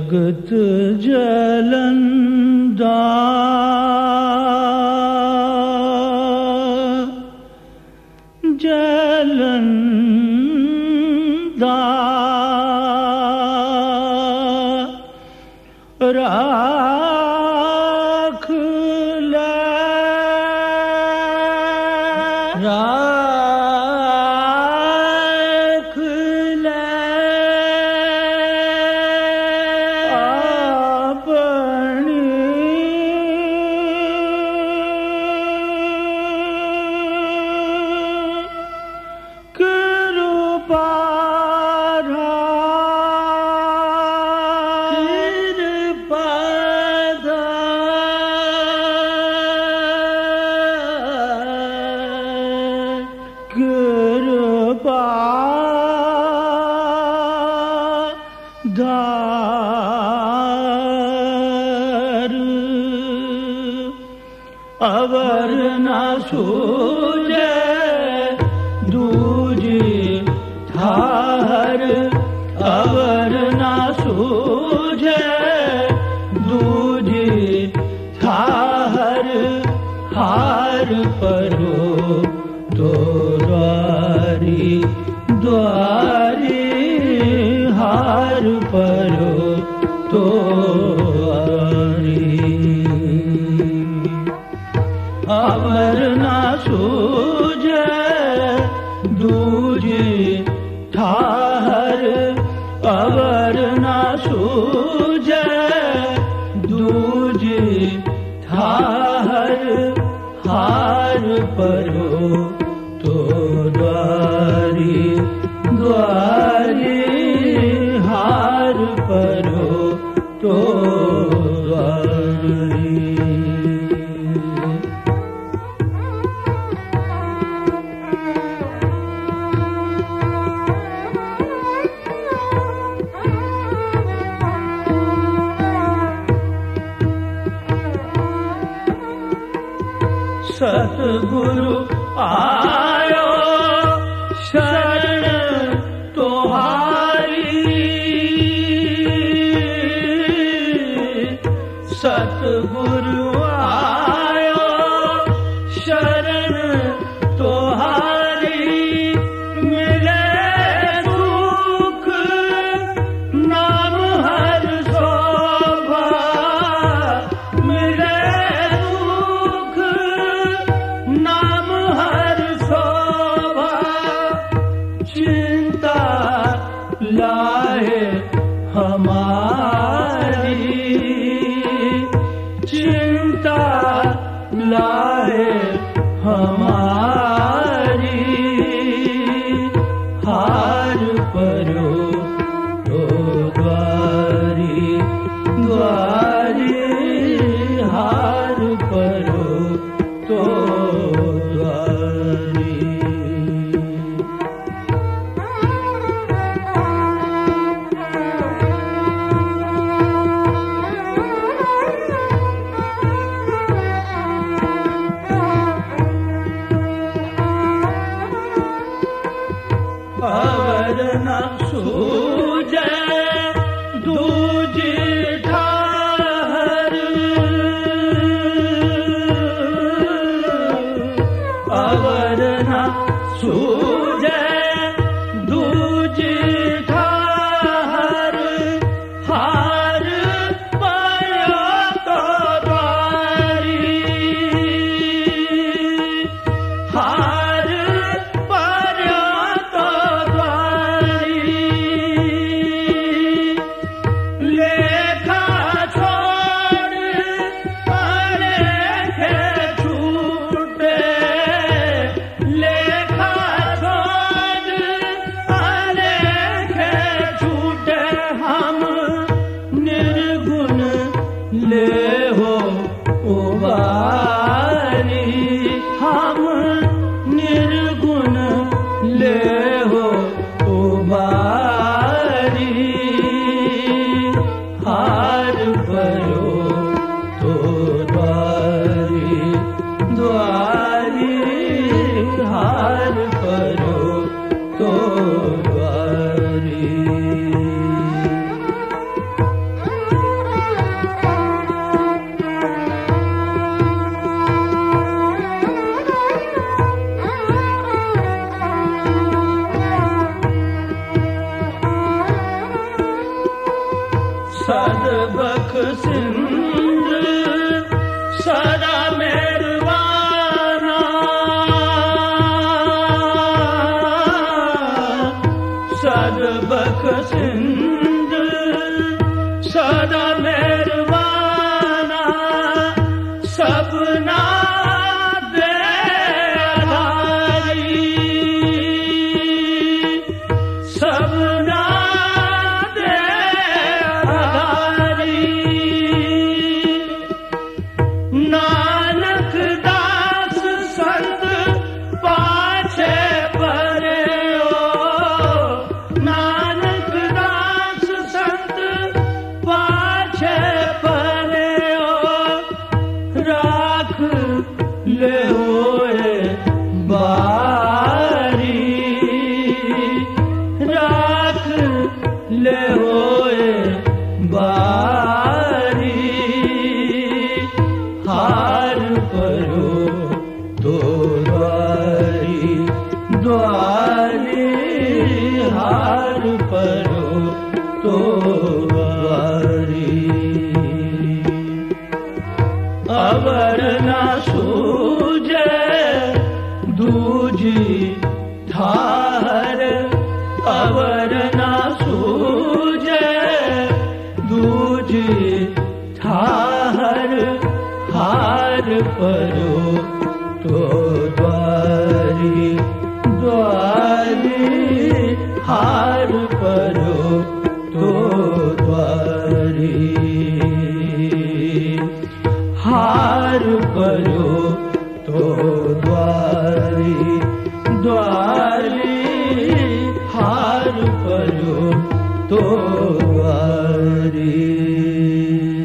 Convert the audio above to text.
जगत जलंदा जलंदा राख ले राख ले अपनी कृपा धार अवर न सूझे दूजी धार अवर न सूझे दूजी धार हार परो तो द्वारी द्वारी हार परो तो अवर न सूझे दूजी ठाहर अवर न सूझे दूजी ठाहर हार परो तो द्वारी द्वारी हार परो तो द्वारी सतगुरु आयो शरण तुम्हारी सतगुरु आयो शरण तुम्हारी मिले दुख नाम हर शोभा मिले नाम हर शोभा चिंता लाए हमारी चिंता लाए हमारी हार परो तो द्वारी द्वारी हार परो तो अवर न सूझे दूजी ठाहर अवर न सूझे दूजी ठाहर हार पायो तो द्वारी हार ले हो उबारी हम निर्गुण ले हो उबारी हार परो तो द्वारी द्वारी हार परो तो द्वारी परो तो द्वारी, द्वारी हार परो तो द्वारी। अवर ना सूझे दूजी ठाहर, अवर ना सूझे दूजी ठाहर, हार परो तो द्वारी, द्वारी हार परो तो द्वारी, हार परो तो द्वारी, द्वारी हार परो तो द्वारी।